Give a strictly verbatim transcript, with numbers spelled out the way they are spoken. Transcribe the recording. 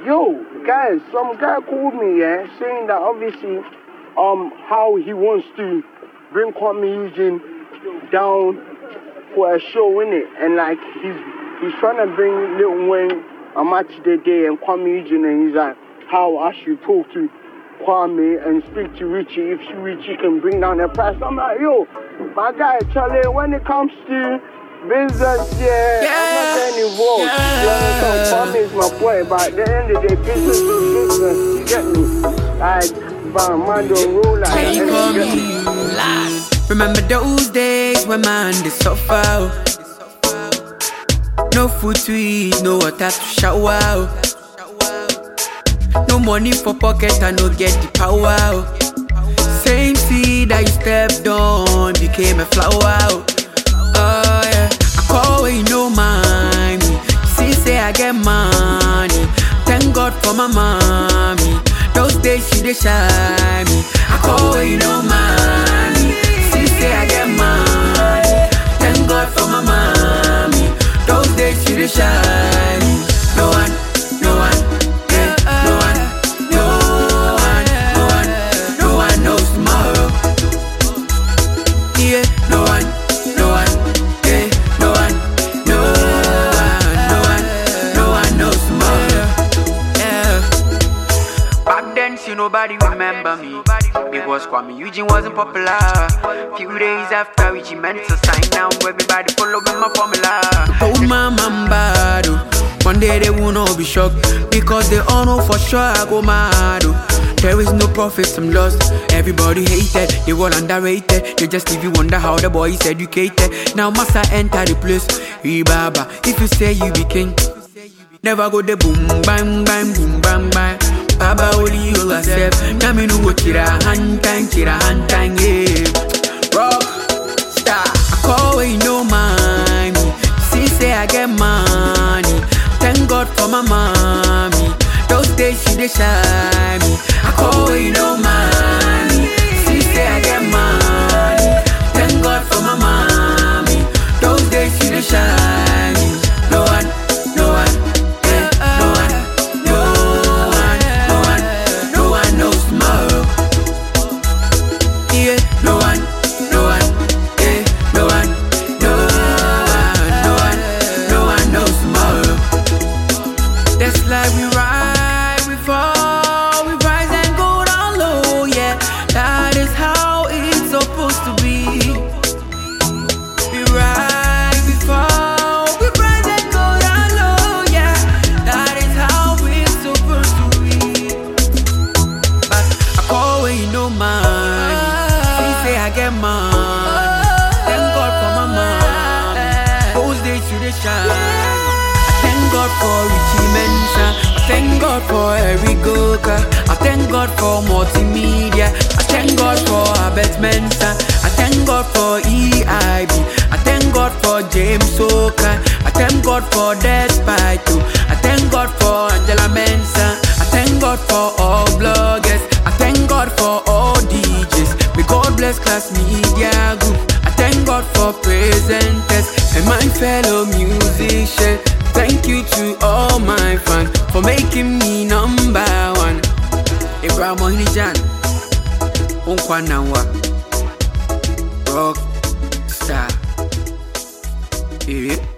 yo, guys, some guy called me, yeah, saying that obviously, um, how he wants to bring Kwame Eugene down for a show, innit? And like he's he's trying to bring Lil Wayne a match the day and Kwame Eugene, and he's like, how I should talk to Kwame and speak to Richie if Richie can bring down the price. I'm like, yo, my guy, Charlie, when it comes to business, yeah, yeah, I'm not getting involved. Yeah. You understand? Kwame is my boy, but at the end of the day, business is business. You get me? Like, man, don't roll like that. You get me? Last. Remember those days when man they suffer. No food to eat, no water to shower. No money for pocket, I no get the power. Same seed that you stepped on became a flower. Oh yeah, I call where you know mind me. See say I get money. Thank God for my mommy. Those days she dey shine me. I call where you know mind me. See say I get money. Thank God for my mommy. Those days she dey shine me. No one, no one, yeah, no one, no one, no one, no one knows tomorrow. Yeah, no one, no one, yeah, no one, no one, no one, no one knows tomorrow. Yeah. Back then, see nobody remember me because Kwame Eugene wasn't popular. Few days after Richie meant to sign down, everybody following my formula. Oh my mamba, one day they won't all be shocked because they all know for sure I go mad. There is no profit, some loss. Everybody hated, they all underrated. They just leave you wonder how the boy is educated. Now must I enter the place? Hey Baba, if you say you be king, never go the boom bang bang boom bang bang. Baba only you accept. Now me know what chira hand time, chira hand time, yeah. Rock star, I call where you know mind me. See say I get money. Thank God for my mommy. Those days she dey shine me. I call where you know money. See say I get money. Thank God for my mommy. Those days she dey shine me. No one, no one, yeah, no one, no one, no one, no one knows tomorrow. Yeah, no one, no one, yeah, no one, no one, no one, no one knows tomorrow. That's like we ride, we fall, we rise and go down low, yeah. That is how it's supposed to be. We ride, we fall, we rise and go down low, yeah. That is how it's supposed to be. But I call when you know mine. She say I get mine. Thank God for my mom. Those days you dey shine. Thank God for Richie Mensa. I thank God for Eric Goka. I thank God for multimedia. I thank God for Albert Mensa. I thank God for E I B. I thank God for James Oka. I thank God for Despito. I thank God for Angela Mensa. I thank God for all bloggers. I thank God for all D Js. May God bless Class Media Group. I thank God for presenters and my fellow musicians. Thank you to all my fans for making me number one. Abraham Ohinijan, Unkwanawa, rock star. Yeah.